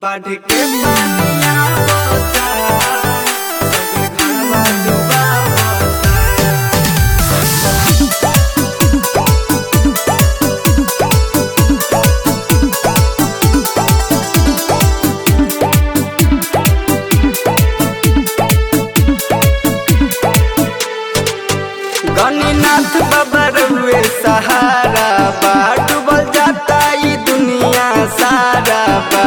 बाढ़ के पानिया बहता, सबे घरवा डूबावता। गणिनाथ बाबा रउए सहारा बा, डूबल जाता ई दुनिया सारा बा।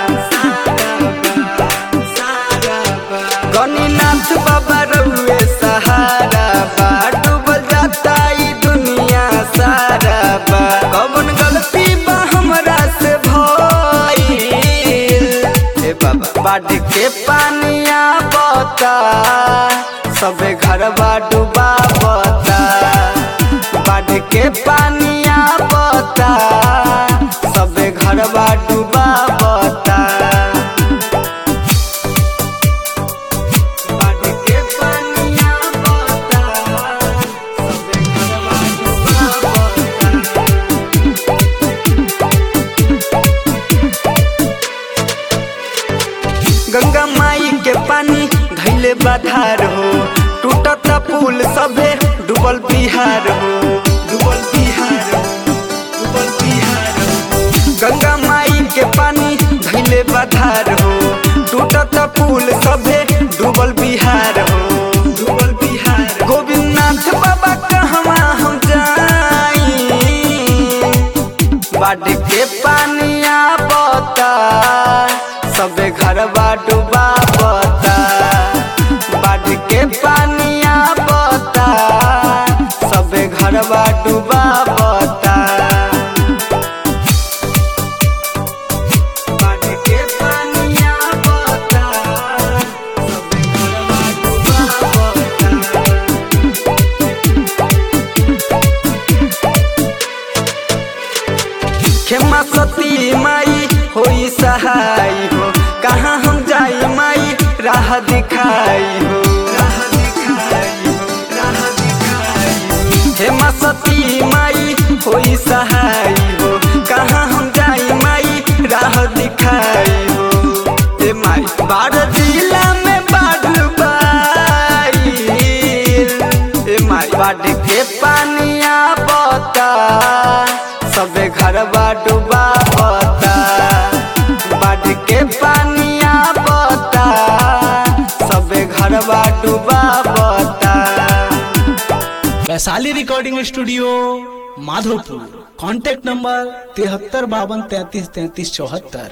गणिनाथ बाबा रउए सहारा बा, डूबल जाता ई दुनिया सारा बा। कौन गलती बा हमरा से भइल ए बाबा, बाढ़ के पानिया बहता, सबे घरवा डूबावता। बाढ़ के पानिया बहता, सबे घरवा डूबावता। बाढ़ के पानिया बहता, सबे घरवा डूबावता। गंगा माई के पानी धैले बाधार हो, टूटत पुल सभे डूबल बिहार हो, डूबल बिहार हो, डूबल बिहार हो। गंगा माई के पानी धैले बाधार हो, टूटत पुल सभे डूबल बिहार हो, डूबल बिहार। गोविंदनाथ बाबा कहवा हम जाई, बाढ़ के पानिया बहता, सबे घरवा डूबावता। बाढ़ के पानिया बहता, सबे घरवा डूबावता। बाढ़ के पानिया बहता, सबे घरवा डूबावता। खेमा सती माई होई सहाय हो, कहाँ हम जाई माई राह दिखाई हो, राह दिखाई हो, राह दिखाई हो। हेमा सती माई होई सहाय हो, कहाँ हम जाई माई राह दिखाई हो। ए माई बाढ़ जिला में बाढ़ बाई, ए माई बाढ़ के पानिया बहता, सबे घरवा डूबावता। बाढ़ के पानिया बहता, सबे घरवा डूबावता। Vaishali recording studio Madhopur. Contact number 7352333374।